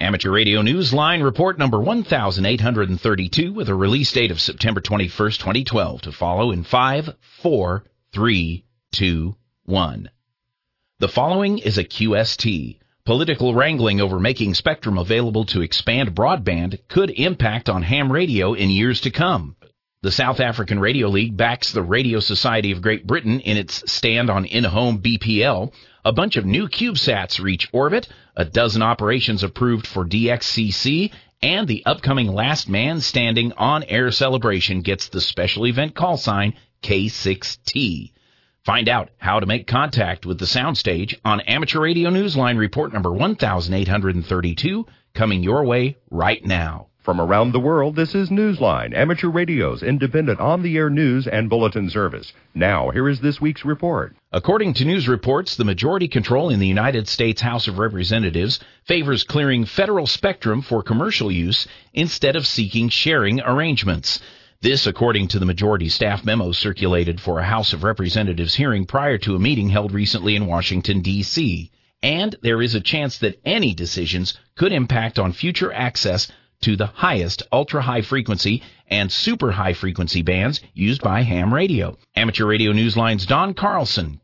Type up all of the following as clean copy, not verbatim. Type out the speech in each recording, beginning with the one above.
Amateur Radio Newsline report number 1832 with a release date of September 21st, 2012 to follow in 5, 4, 3, 2, 1. The following is a QST. Political wrangling over making spectrum available to expand broadband could impact on ham radio in years to come. The South African Radio League backs the Radio Society of Great Britain in its stand on in-home BPL. A bunch of new CubeSats reach orbit, a dozen operations approved for DXCC, and the upcoming Last Man Standing on-air celebration gets the special event call sign K6T. Find out how to make contact with the soundstage on Amateur Radio Newsline report number 1832, coming your way right now. From around the world, this is Newsline, Amateur Radio's independent on-the-air news and bulletin service. Now, here is this week's report. According to news reports, the majority control in the United States House of Representatives favors clearing federal spectrum for commercial use instead of seeking sharing arrangements. This, according to the majority staff memo circulated for a House of Representatives hearing prior to a meeting held recently in Washington, D.C. And there is a chance that any decisions could impact on future access to the highest ultra-high frequency and super-high frequency bands used by ham radio. Amateur Radio Newsline's Don Carlson,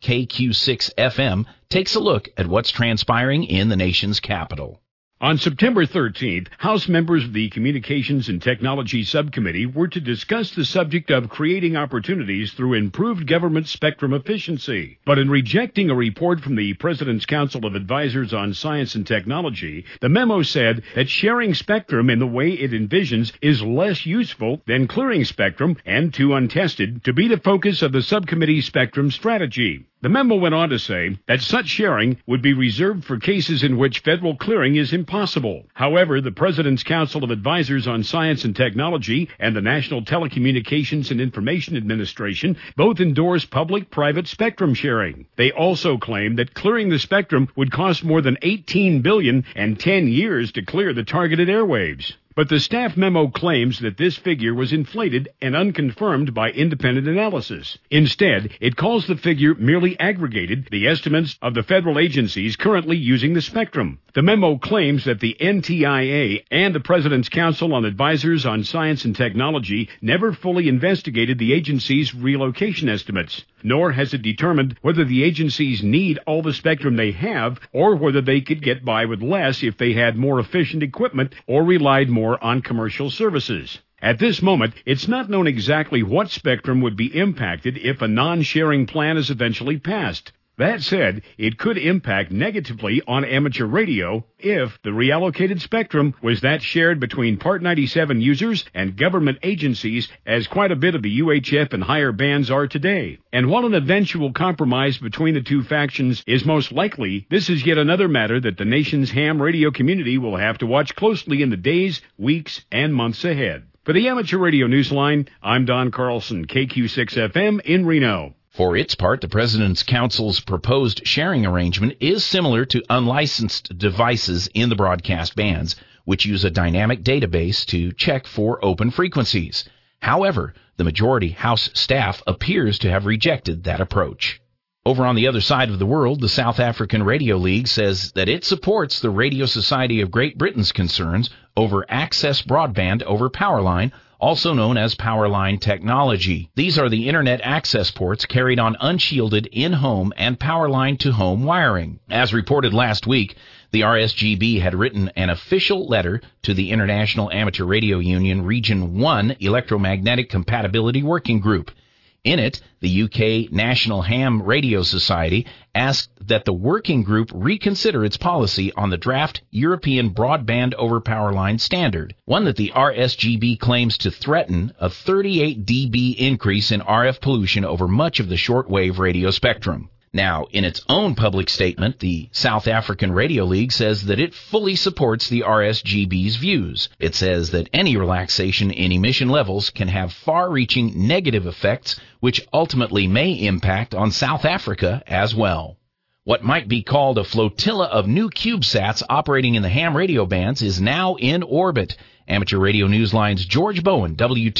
KQ6FM, takes a look at what's transpiring in the nation's capital. On September 13th, House members of the Communications and Technology Subcommittee were to discuss the subject of creating opportunities through improved government spectrum efficiency. But in rejecting a report from the President's Council of Advisors on Science and Technology, the memo said that sharing spectrum in the way it envisions is less useful than clearing spectrum and too untested to be the focus of the subcommittee's spectrum strategy. The memo went on to say that such sharing would be reserved for cases in which federal clearing is impossible. However, the President's Council of Advisors on Science and Technology and the National Telecommunications and Information Administration both endorse public-private spectrum sharing. They also claim that clearing the spectrum would cost more than $18 billion and 10 years to clear the targeted airwaves. But the staff memo claims that this figure was inflated and unconfirmed by independent analysis. Instead, it calls the figure merely aggregated the estimates of the federal agencies currently using the spectrum. The memo claims that the NTIA and the President's Council on Advisors on Science and Technology never fully investigated the agency's relocation estimates, nor has it determined whether the agencies need all the spectrum they have or whether they could get by with less if they had more efficient equipment or relied more on commercial services. At this moment, it's not known exactly what spectrum would be impacted if a non-sharing plan is eventually passed. That said, it could impact negatively on amateur radio if the reallocated spectrum was that shared between Part 97 users and government agencies, as quite a bit of the UHF and higher bands are today. And while an eventual compromise between the two factions is most likely, this is yet another matter that the nation's ham radio community will have to watch closely in the days, weeks, and months ahead. For the Amateur Radio Newsline, I'm Don Carlson, KQ6FM in Reno. For its part, the President's Council's proposed sharing arrangement is similar to unlicensed devices in the broadcast bands, which use a dynamic database to check for open frequencies. However, the majority House staff appears to have rejected that approach. Over on the other side of the world, the South African Radio League says that it supports the Radio Society of Great Britain's concerns over access broadband over Powerline, also known as Powerline technology. These are the Internet access ports carried on unshielded in-home and Powerline-to-home wiring. As reported last week, the RSGB had written an official letter to the International Amateur Radio Union Region 1 Electromagnetic Compatibility Working Group. In it, the UK National Ham Radio Society asked that the working group reconsider its policy on the draft European Broadband over Powerline standard, one that the RSGB claims to threaten a 38 dB increase in RF pollution over much of the shortwave radio spectrum. Now, in its own public statement, the South African Radio League says that it fully supports the RSGB's views. It says that any relaxation in emission levels can have far-reaching negative effects, which ultimately may impact on South Africa as well. What might be called a flotilla of new CubeSats operating in the ham radio bands is now in orbit. Amateur Radio Newsline's George Bowen,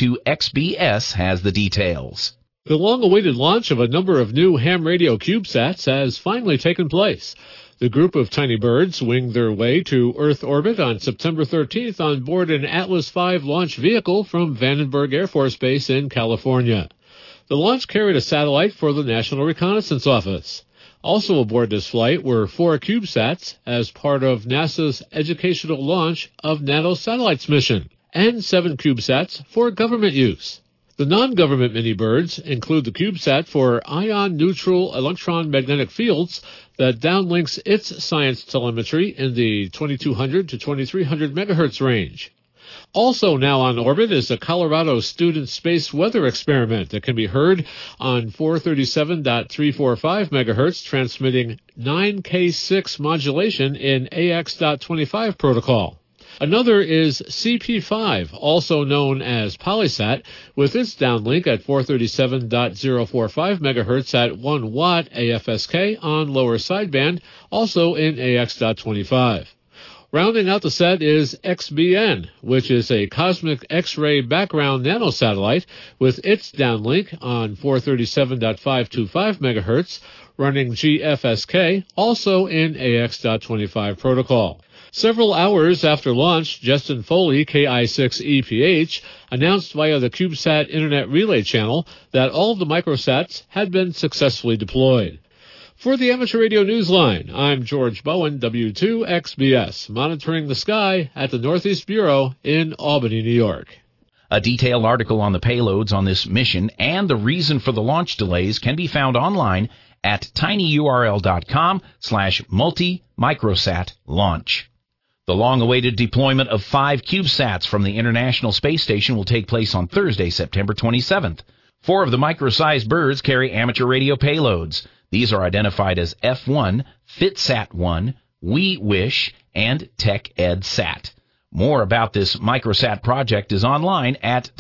W2XBS, has the details. The long-awaited launch of a number of new ham radio CubeSats has finally taken place. The group of tiny birds winged their way to Earth orbit on September 13th on board an Atlas V launch vehicle from Vandenberg Air Force Base in California. The launch carried a satellite for the National Reconnaissance Office. Also aboard this flight were 4 CubeSats as part of NASA's educational launch of Nanosatellites mission, and 7 CubeSats for government use. The non-government mini-birds include the CubeSat for ion-neutral electron magnetic fields that downlinks its science telemetry in the 2200 to 2300 megahertz range. Also now on orbit is a Colorado student space weather experiment that can be heard on 437.345 megahertz, transmitting 9K6 modulation in AX.25 protocol. Another is CP5, also known as Polysat, with its downlink at 437.045 megahertz at 1 watt AFSK on lower sideband, also in AX.25. Rounding out the set is XBN, which is a cosmic X-ray background nanosatellite with its downlink on 437.525 megahertz, running GFSK, also in AX.25 protocol. Several hours after launch, Justin Foley, KI6EPH, announced via the CubeSat Internet Relay Channel that all of the microsats had been successfully deployed. For the Amateur Radio Newsline, I'm George Bowen, W2XBS, monitoring the sky at the Northeast Bureau in Albany, New York. A detailed article on the payloads on this mission and the reason for the launch delays can be found online at tinyurl.com/multi-microsat-launch. The long-awaited deployment of 5 CubeSats from the International Space Station will take place on Thursday, September 27th. 4 of the micro-sized birds carry amateur radio payloads. These are identified as F1, FitSat-1, WeWish, and TechEdSat. More about this microsat project is online at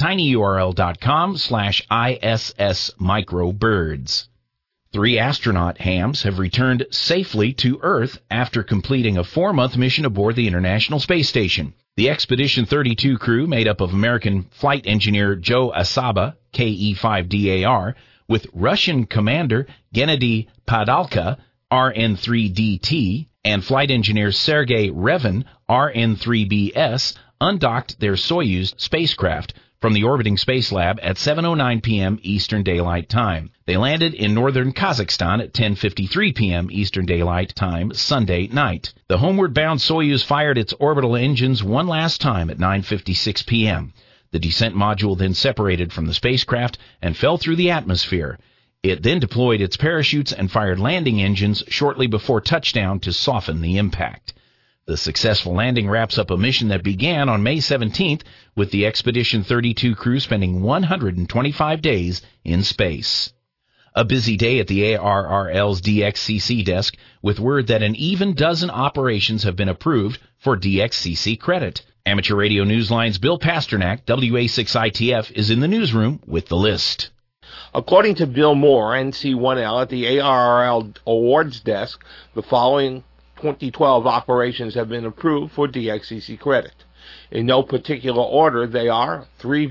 tinyurl.com/ISSmicrobirds. 3 astronaut hams have returned safely to Earth after completing a 4-month mission aboard the International Space Station. The Expedition 32 crew, made up of American flight engineer Joe Asaba, KE-5DAR, with Russian commander Gennady Padalka, RN-3DT, and flight engineer Sergei Revin, RN-3BS, undocked their Soyuz spacecraft from the orbiting space lab at 7:09 p.m. Eastern Daylight Time. They landed in northern Kazakhstan at 10:53 p.m. Eastern Daylight Time Sunday night. The homeward-bound Soyuz fired its orbital engines one last time at 9:56 p.m. The descent module then separated from the spacecraft and fell through the atmosphere. It then deployed its parachutes and fired landing engines shortly before touchdown to soften the impact. The successful landing wraps up a mission that began on May 17th with the Expedition 32 crew spending 125 days in space. A busy day at the ARRL's DXCC desk with word that an even dozen operations have been approved for DXCC credit. Amateur Radio Newsline's Bill Pasternak, WA6ITF, is in the newsroom with the list. According to Bill Moore, NC1L, at the ARRL Awards desk, the following 2012 operations have been approved for DXCC credit. In no particular order, they are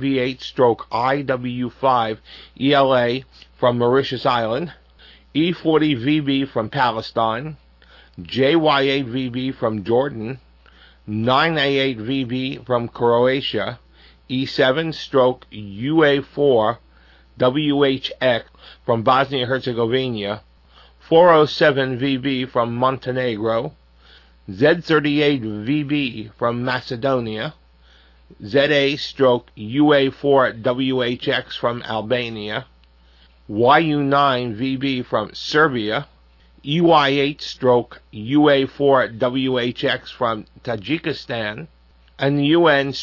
3V8-IW5 ELA from Mauritius Island, E40VB from Palestine, JY8VB from Jordan, 9A8VB from Croatia, E7-UA4 WHX from Bosnia-Herzegovina, 407VB from Montenegro, Z38VB from Macedonia, ZA-UA4WHX from Albania, YU9VB from Serbia, EY8-UA4WHX from Tajikistan, and the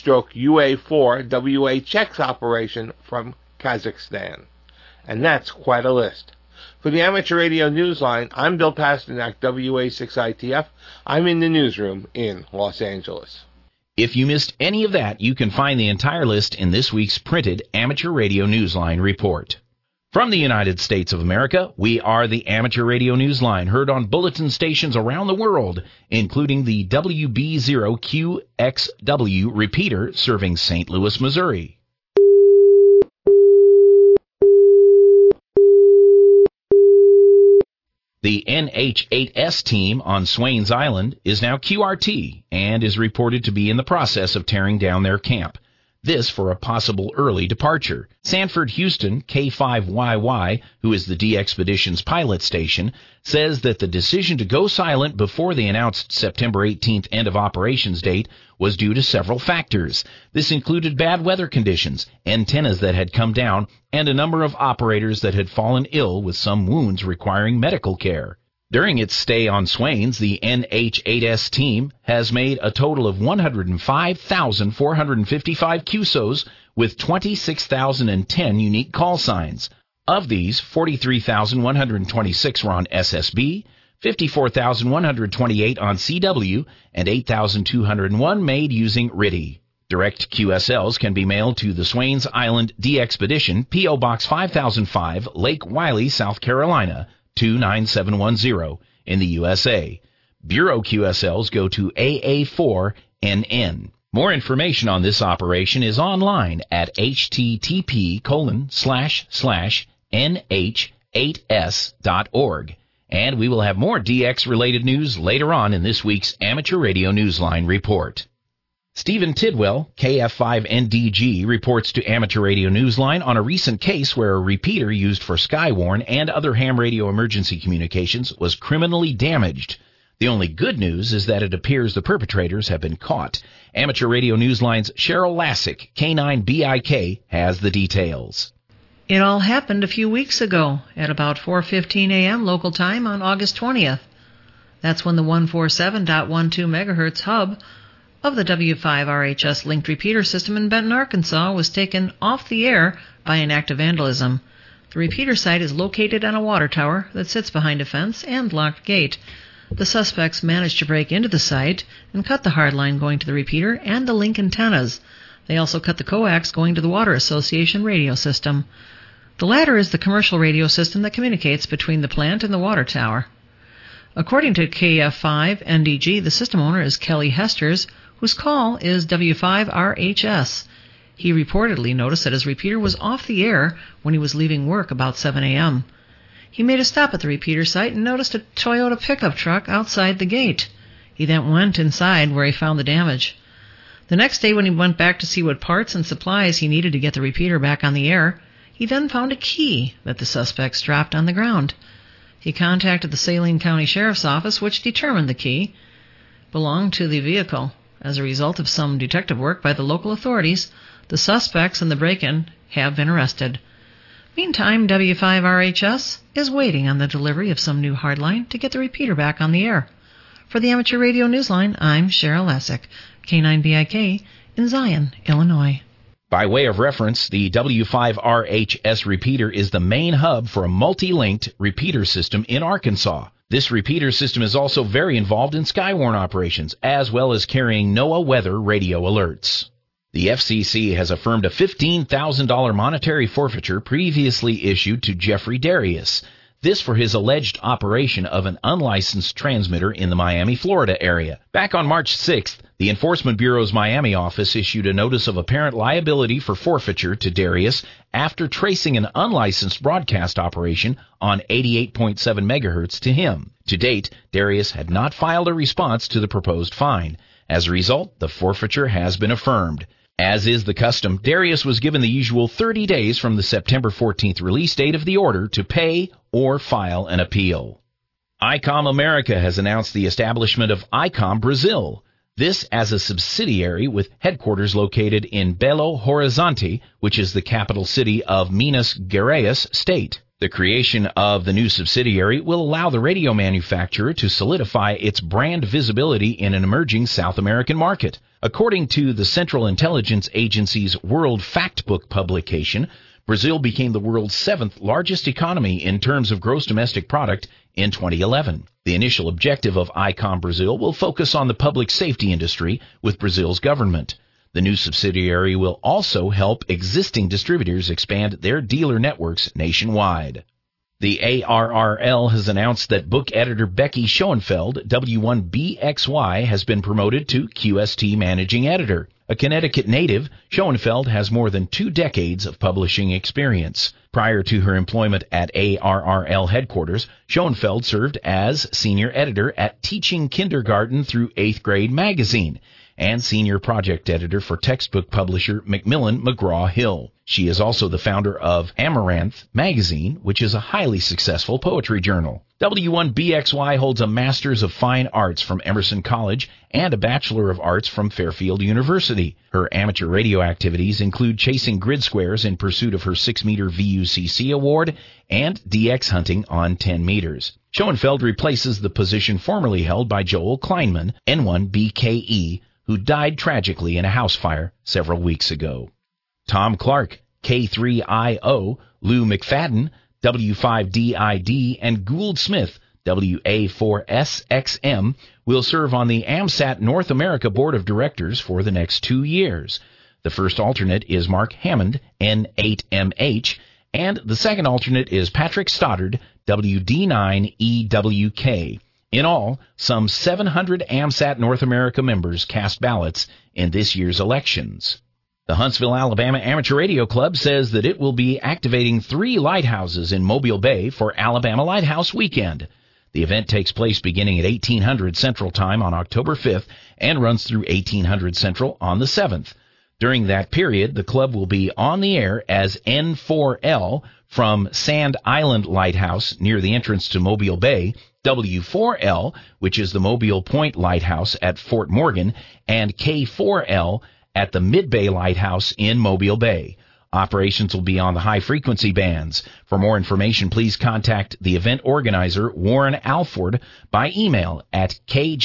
UN-UA4WHX operation from Kazakhstan. And that's quite a list. For the Amateur Radio Newsline, I'm Bill Pasternak, WA6ITF. I'm in the newsroom in Los Angeles. If you missed any of that, you can find the entire list in this week's printed Amateur Radio Newsline report. From the United States of America, we are the Amateur Radio Newsline, heard on bulletin stations around the world, including the WB0QXW repeater serving St. Louis, Missouri. The NH-8S team on Swains Island is now QRT and is reported to be in the process of tearing down their camp. This for a possible early departure. Sanford Houston, K5YY, who is the D-Expedition's pilot station, says that the decision to go silent before the announced September 18th end of operations date was due to several factors. This included bad weather conditions, antennas that had come down, and a number of operators that had fallen ill with some wounds requiring medical care. During its stay on Swains, the NH-8S team has made a total of 105,455 QSOs with 26,010 unique call signs. Of these, 43,126 were on SSB, 54,128 on CW, and 8,201 made using RIDI. Direct QSLs can be mailed to the Swains Island D-Expedition, P.O. Box 5005, Lake Wylie, South Carolina, 29710 in the USA. Bureau QSLs go to AA4NN. More information on this operation is online at http://nh8s.org. And we will have more DX-related news later on in this week's Amateur Radio Newsline report. Stephen Tidwell, KF5NDG, reports to Amateur Radio Newsline on a recent case where a repeater used for Skywarn and other ham radio emergency communications was criminally damaged. The only good news is that it appears the perpetrators have been caught. Amateur Radio Newsline's Cheryl Lassick, K9BIK, has the details. It all happened a few weeks ago at about 4:15 a.m. local time on August 20th. That's when the 147.12 megahertz hub of the W5RHS linked repeater system in Benton, Arkansas was taken off the air by an act of vandalism. The repeater site is located on a water tower that sits behind a fence and locked gate. The suspects managed to break into the site and cut the hard line going to the repeater and the link antennas. They also cut the coax going to the Water Association radio system. The latter is the commercial radio system that communicates between the plant and the water tower. According to KF5NDG, the system owner is Kelly Hesters, whose call is W5RHS. He reportedly noticed that his repeater was off the air when he was leaving work about 7 a.m. He made a stop at the repeater site and noticed a Toyota pickup truck outside the gate. He then went inside where he found the damage. The next day when he went back to see what parts and supplies he needed to get the repeater back on the air, he then found a key that the suspects dropped on the ground. He contacted the Saline County Sheriff's Office, which determined the key belonged to the vehicle. As a result of some detective work by the local authorities, the suspects in the break-in have been arrested. Meantime, W5RHS is waiting on the delivery of some new hardline to get the repeater back on the air. For the Amateur Radio Newsline, I'm Cheryl Lassick, K9BIK, in Zion, Illinois. By way of reference, the W5RHS repeater is the main hub for a multi-linked repeater system in Arkansas. This repeater system is also very involved in Skywarn operations, as well as carrying NOAA weather radio alerts. The FCC has affirmed a $15,000 monetary forfeiture previously issued to Jeffrey Darius. This for his alleged operation of an unlicensed transmitter in the Miami, Florida area. Back on March 6th, the Enforcement Bureau's Miami office issued a notice of apparent liability for forfeiture to Darius after tracing an unlicensed broadcast operation on 88.7 megahertz to him. To date, Darius had not filed a response to the proposed fine. As a result, the forfeiture has been affirmed. As is the custom, Darius was given the usual 30 days from the September 14th release date of the order to pay or file an appeal. ICOM America has announced the establishment of ICOM Brazil. This as a subsidiary with headquarters located in Belo Horizonte, which is the capital city of Minas Gerais state. The creation of the new subsidiary will allow the radio manufacturer to solidify its brand visibility in an emerging South American market. According to the Central Intelligence Agency's World Factbook publication, Brazil became the world's 7th largest economy in terms of gross domestic product in 2011. The initial objective of ICOM Brazil will focus on the public safety industry with Brazil's government. The new subsidiary will also help existing distributors expand their dealer networks nationwide. The ARRL has announced that book editor Becky Schoenfeld, W1BXY, has been promoted to QST managing editor. A Connecticut native, Schoenfeld has more than 2 decades of publishing experience. Prior to her employment at ARRL headquarters, Schoenfeld served as senior editor at Teaching Kindergarten through 8th Grade magazine and senior project editor for textbook publisher Macmillan McGraw-Hill. She is also the founder of Amaranth magazine, which is a highly successful poetry journal. W1BXY holds a Master's of Fine Arts from Emerson College and a Bachelor of Arts from Fairfield University. Her amateur radio activities include chasing grid squares in pursuit of her 6-meter VUCC award and DX hunting on 10 meters. Schoenfeld replaces the position formerly held by Joel Kleinman, N1BKE, who died tragically in a house fire several weeks ago. Tom Clark, K3IO, Lou McFadden, W5DID, and Gould Smith, WA4SXM, will serve on the AMSAT North America Board of Directors for the next 2 years. The first alternate is Mark Hammond, N8MH, and the second alternate is Patrick Stoddard, WD9EWK. In all, some 700 AMSAT North America members cast ballots in this year's elections. The Huntsville, Alabama Amateur Radio Club says that it will be activating 3 lighthouses in Mobile Bay for Alabama Lighthouse Weekend. The event takes place beginning at 1800 Central Time on October 5th and runs through 1800 Central on the 7th. During that period, the club will be on the air as N4L from Sand Island Lighthouse near the entrance to Mobile Bay, W4L, which is the Mobile Point Lighthouse at Fort Morgan, and K4L at the Mid-Bay Lighthouse in Mobile Bay. Operations will be on the high-frequency bands. For more information, please contact the event organizer, Warren Alford, by email at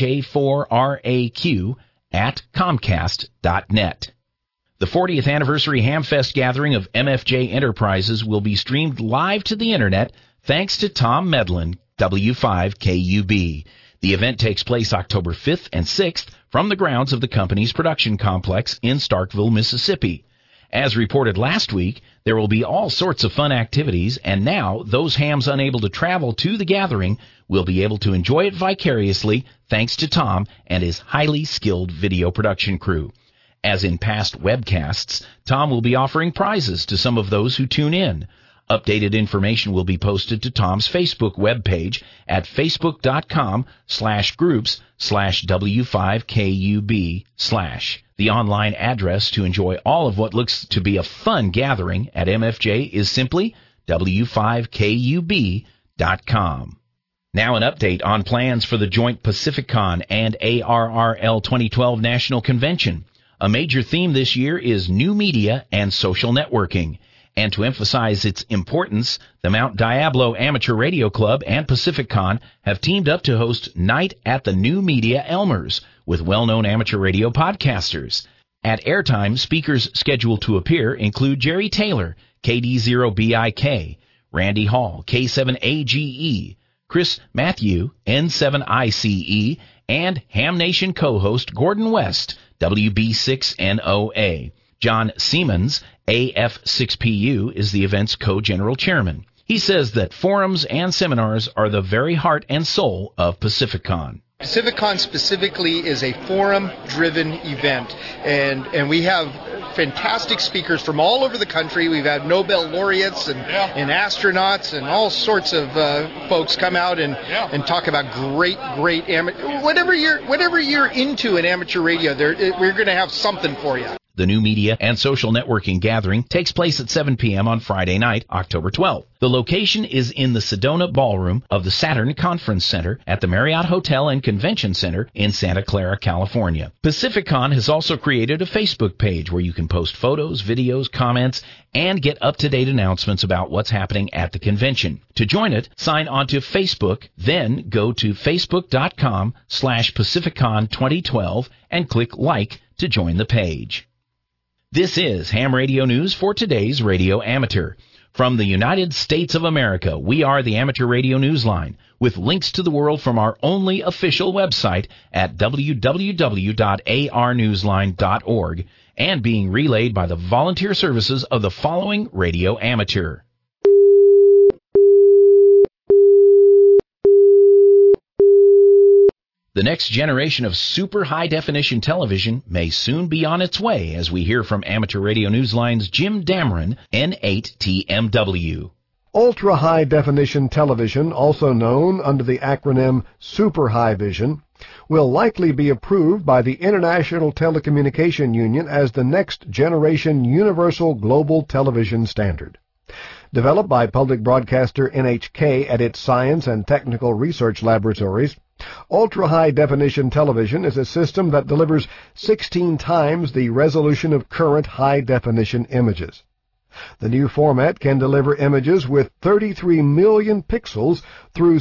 kj4raq@comcast.net. The 40th anniversary Hamfest gathering of MFJ Enterprises will be streamed live to the Internet thanks to Tom Medlin, W5KUB. The event takes place October 5th and 6th from the grounds of the company's production complex in Starkville, Mississippi. As reported last week, there will be all sorts of fun activities, and now those hams unable to travel to the gathering will be able to enjoy it vicariously thanks to Tom and his highly skilled video production crew. As in past webcasts, Tom will be offering prizes to some of those who tune in. Updated information will be posted to Tom's Facebook webpage at facebook.com/groups/W5KUB/. The online address to enjoy all of what looks to be a fun gathering at MFJ is simply W5KUB.com. Now an update on plans for the joint PacificCon and ARRL 2012 National Convention. A major theme this year is new media and social networking. And to emphasize its importance, the Mount Diablo Amateur Radio Club and PacificCon have teamed up to host Night at the New Media Elmers with well-known amateur radio podcasters. At airtime, speakers scheduled to appear include Jerry Taylor, KD0BIK, Randy Hall, K7AGE, Chris Matthew, N7ICE, and Ham Nation co-host Gordon West, WB6NOA. John Siemens, AF6PU, is the event's co-general chairman. He says that forums and seminars are the very heart and soul of PacificCon. PacificCon specifically is a forum-driven event, and we have fantastic speakers from all over the country. We've had Nobel laureates and astronauts and all sorts of folks come out and talk about great whatever you're into in amateur radio. We're going to have something for you. The new media and social networking gathering takes place at 7 p.m. on Friday night, October 12th. The location is in the Sedona Ballroom of the Saturn Conference Center at the Marriott Hotel and Convention Center in Santa Clara, California. PacificCon has also created a Facebook page where you can post photos, videos, comments, and get up-to-date announcements about what's happening at the convention. To join it, sign on to Facebook, then go to facebook.com/PacificCon2012 and click like to join the page. This is Ham Radio News for today's Radio Amateur. From the United States of America, we are the Amateur Radio Newsline, with links to the world from our only official website at www.arnewsline.org and being relayed by the volunteer services of the following Radio Amateur. The next generation of super high-definition television may soon be on its way, as we hear from Amateur Radio Newsline's Jim Dameron, N8TMW. Ultra-high-definition television, also known under the acronym Super High Vision, will likely be approved by the International Telecommunication Union as the next generation universal global television standard. Developed by public broadcaster NHK at its Science and Technical Research Laboratories, ultra-high-definition television is a system that delivers 16 times the resolution of current high-definition images. The new format can deliver images with 33 million pixels through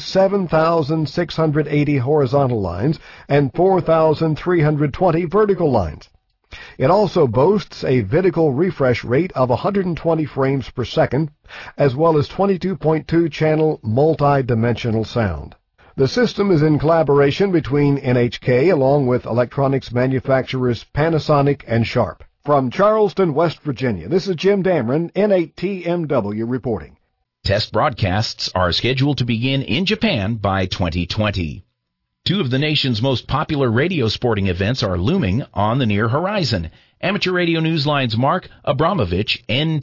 7,680 horizontal lines and 4,320 vertical lines. It also boasts a vertical refresh rate of 120 frames per second, as well as 22.2-channel multi-dimensional sound. The system is in collaboration between NHK along with electronics manufacturers Panasonic and Sharp. From Charleston, West Virginia, this is Jim Dameron, N8TMW reporting. Test broadcasts are scheduled to begin in Japan by 2020. Two of the nation's most popular radio sporting events are looming on the near horizon. Amateur Radio Newsline's Mark Abramovich,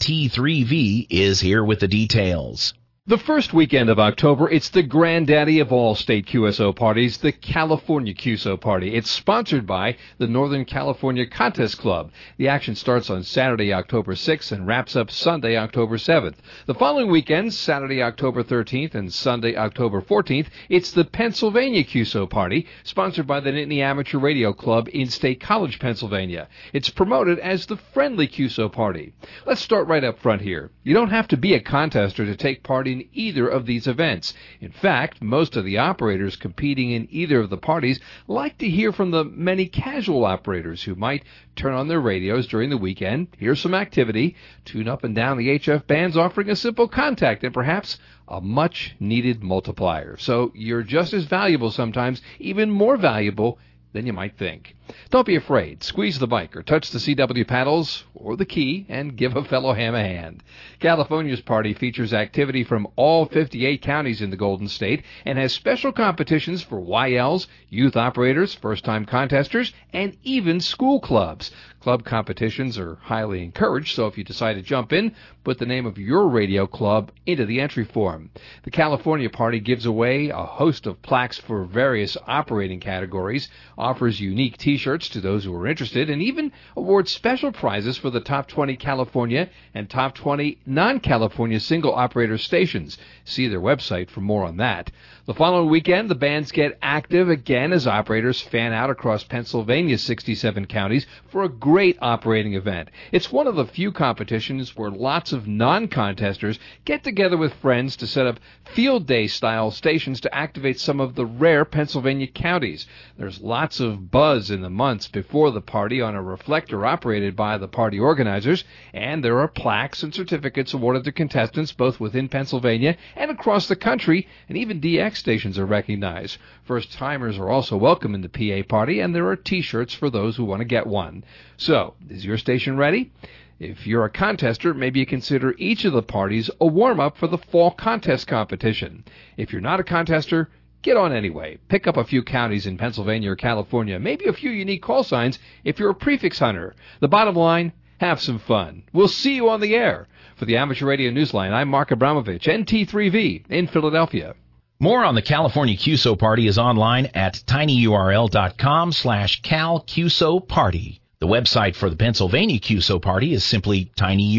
NT3V, is here with the details. The first weekend of October, it's the granddaddy of all state QSO parties, the California QSO Party. It's sponsored by the Northern California Contest Club. The action starts on Saturday, October 6th and wraps up Sunday, October 7th. The following weekend, Saturday, October 13th and Sunday, October 14th, it's the Pennsylvania QSO Party, sponsored by the Nittany Amateur Radio Club in State College, Pennsylvania. It's promoted as the Friendly QSO Party. Let's start right up front here. You don't have to be a contester to take part in either of these events. In fact, most of the operators competing in either of the parties like to hear from the many casual operators who might turn on their radios during the weekend, hear some activity, tune up and down the HF bands, offering a simple contact and perhaps a much-needed multiplier. So you're just as valuable, sometimes even more valuable than you might think. Don't be afraid. Squeeze the mic or touch the CW paddles or the key and give a fellow ham a hand. California's party features activity from all 58 counties in the Golden State and has special competitions for YLs, youth operators, first-time contesters, and even school clubs. Club competitions are highly encouraged, so if you decide to jump in, put the name of your radio club into the entry form. The California Party gives away a host of plaques for various operating categories, offers unique T-shirts to those who are interested, and even awards special prizes for the top 20 California and top 20 non-California single-operator stations. See their website for more on that. The following weekend, the bands get active again as operators fan out across Pennsylvania's 67 counties for a great operating event. It's one of the few competitions where lots of non-contesters get together with friends to set up field day-style stations to activate some of the rare Pennsylvania counties. There's lots of buzz in the months before the party on a reflector operated by the party organizers, and there are plaques and certificates awarded to contestants both within Pennsylvania and across the country, and even DX stations are recognized. First-timers are also welcome in the PA party, and there are T-shirts for those who want to get one. So, is your station ready? If you're a contester, maybe you consider each of the parties a warm-up for the fall contest competition. If you're not a contester, get on anyway. Pick up a few counties in Pennsylvania or California, maybe a few unique call signs if you're a prefix hunter. The bottom line, have some fun. We'll see you on the air. For the Amateur Radio Newsline, I'm Mark Abramovich, NT3V in Philadelphia. More on the California QSO Party is online at tinyurl.com/CalQSOParty. The website for the Pennsylvania QSO Party is simply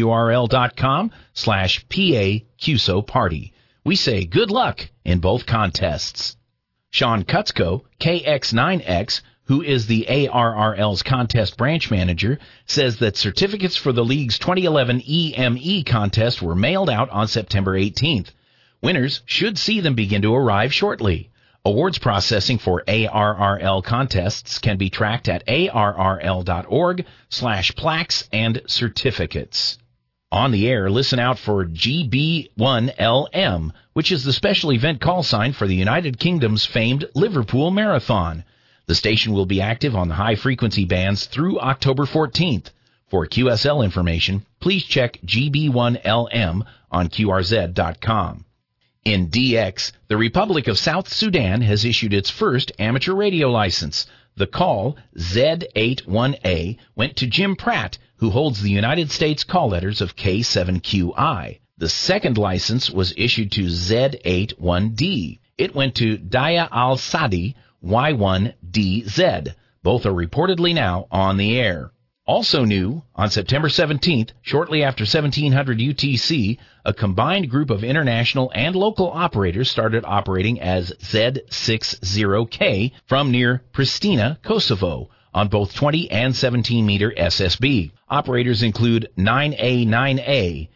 tinyurl.com/PAQSOParty. We say good luck in both contests. Sean Kutzko, KX9X, who is the ARRL's contest branch manager, says that certificates for the league's 2011 EME contest were mailed out on September 18th. Winners should see them begin to arrive shortly. Awards processing for ARRL contests can be tracked at arrl.org/plaques and certificates. On the air, listen out for GB1LM, which is the special event call sign for the United Kingdom's famed Liverpool Marathon. The station will be active on the high-frequency bands through October 14th. For QSL information, please check GB1LM on QRZ.com. In DX, the Republic of South Sudan has issued its first amateur radio license. The call, Z81A, went to Jim Pratt, who holds the United States call letters of K7QI. The second license was issued to Z81D. It went to Daya Al-Sadi, Y1DZ. Both are reportedly now on the air. Also new, on September 17th, shortly after 1700 UTC, a combined group of international and local operators started operating as Z60K from near Pristina, Kosovo, on both 20 and 17-meter SSB. Operators include 9A9A,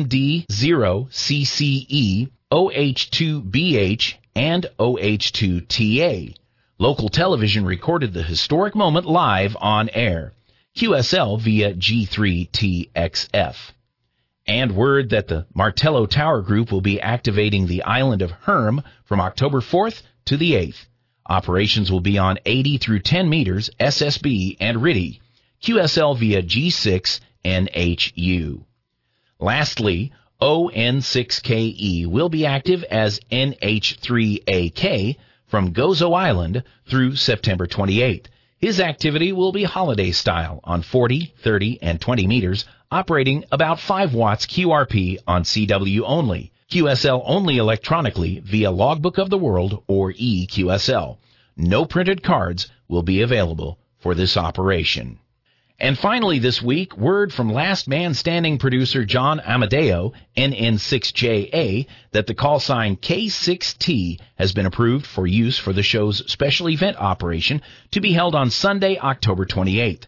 MD0CCE, OH2BH, and OH2TA. Local television recorded the historic moment live on air. QSL via G3TXF. And word that the Martello Tower Group will be activating the island of Herm from October 4th to the 8th. Operations will be on 80 through 10 meters SSB and RTTY. QSL via G6NHU. Lastly, ON6KE will be active as NH3AK from Gozo Island through September 28th. His activity will be holiday style on 40, 30, and 20 meters, operating about 5 watts QRP on CW only. QSL only electronically via Logbook of the World or EQSL. No printed cards will be available for this operation. And finally this week, word from Last Man Standing producer John Amadeo, NN6JA, that the call sign K6T has been approved for use for the show's special event operation to be held on Sunday, October 28th.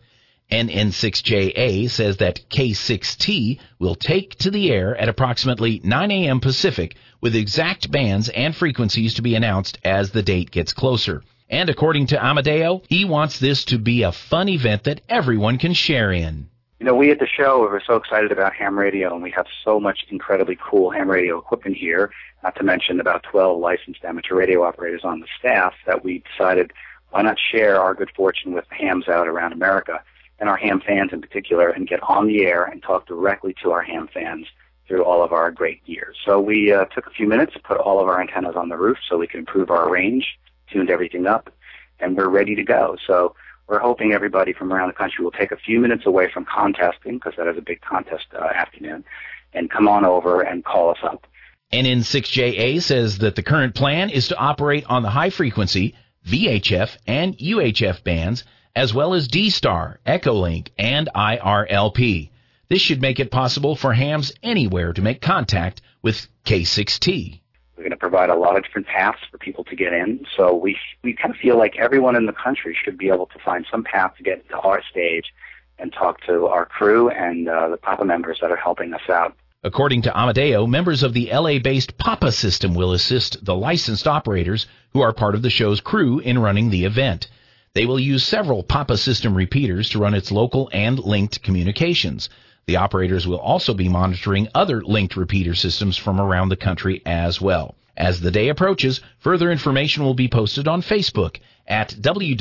NN6JA says that K6T will take to the air at approximately 9 a.m. Pacific, with exact bands and frequencies to be announced as the date gets closer. And according to Amadeo, he wants this to be a fun event that everyone can share in. You know, we at the show are so excited about ham radio, and we have so much incredibly cool ham radio equipment here, not to mention about 12 licensed amateur radio operators on the staff, that we decided why not share our good fortune with hams out around America, and our ham fans in particular, and get on the air and talk directly to our ham fans through all of our great years. So we took a few minutes, put all of our antennas on the roof so we could improve our range, tuned everything up, and we're ready to go. So we're hoping everybody from around the country will take a few minutes away from contesting, because that is a big contest afternoon, and come on over and call us up. NN6JA says that the current plan is to operate on the high-frequency, VHF, and UHF bands, as well as D-Star, Echolink, and IRLP. This should make it possible for hams anywhere to make contact with K6T. We're going to provide a lot of different paths for people to get in. So we kind of feel like everyone in the country should be able to find some path to get to our stage and talk to our crew and the PAPA members that are helping us out. According to Amadeo, members of the LA-based PAPA system will assist the licensed operators who are part of the show's crew in running the event. They will use several PAPA system repeaters to run its local and linked communications. The operators will also be monitoring other linked repeater systems from around the country as well. As the day approaches, further information will be posted on Facebook at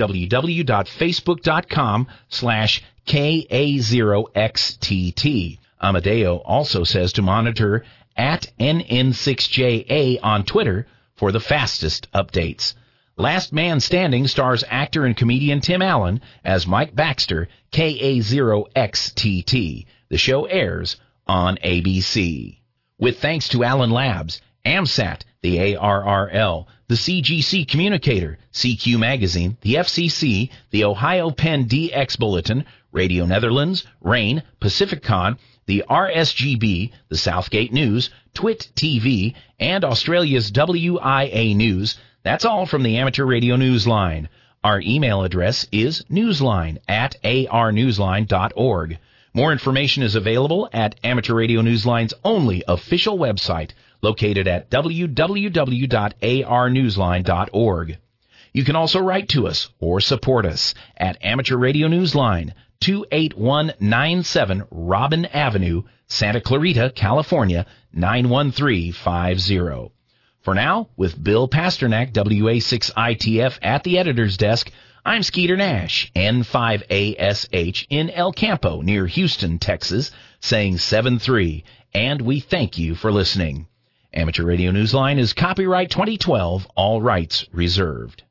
www.facebook.com/KA0XTT. Amadeo also says to monitor at NN6JA on Twitter for the fastest updates. Last Man Standing stars actor and comedian Tim Allen as Mike Baxter, KA0XTT. The show airs on ABC. With thanks to Allen Labs, AMSAT, the ARRL, the CGC Communicator, CQ Magazine, the FCC, the Ohio Penn DX Bulletin, Radio Netherlands, RAIN, PacificCon, the RSGB, the Southgate News, Twit TV, and Australia's WIA News. That's all from the Amateur Radio Newsline. Our email address is newsline@arnewsline.org. More information is available at Amateur Radio Newsline's only official website, located at www.arnewsline.org. You can also write to us or support us at Amateur Radio Newsline, 28197 Robin Avenue, Santa Clarita, California, 91350. For now, with Bill Pasternak, WA6ITF at the editor's desk, I'm Skeeter Nash, N5ASH in El Campo near Houston, Texas, saying 7-3, and we thank you for listening. Amateur Radio Newsline is copyright 2012, all rights reserved.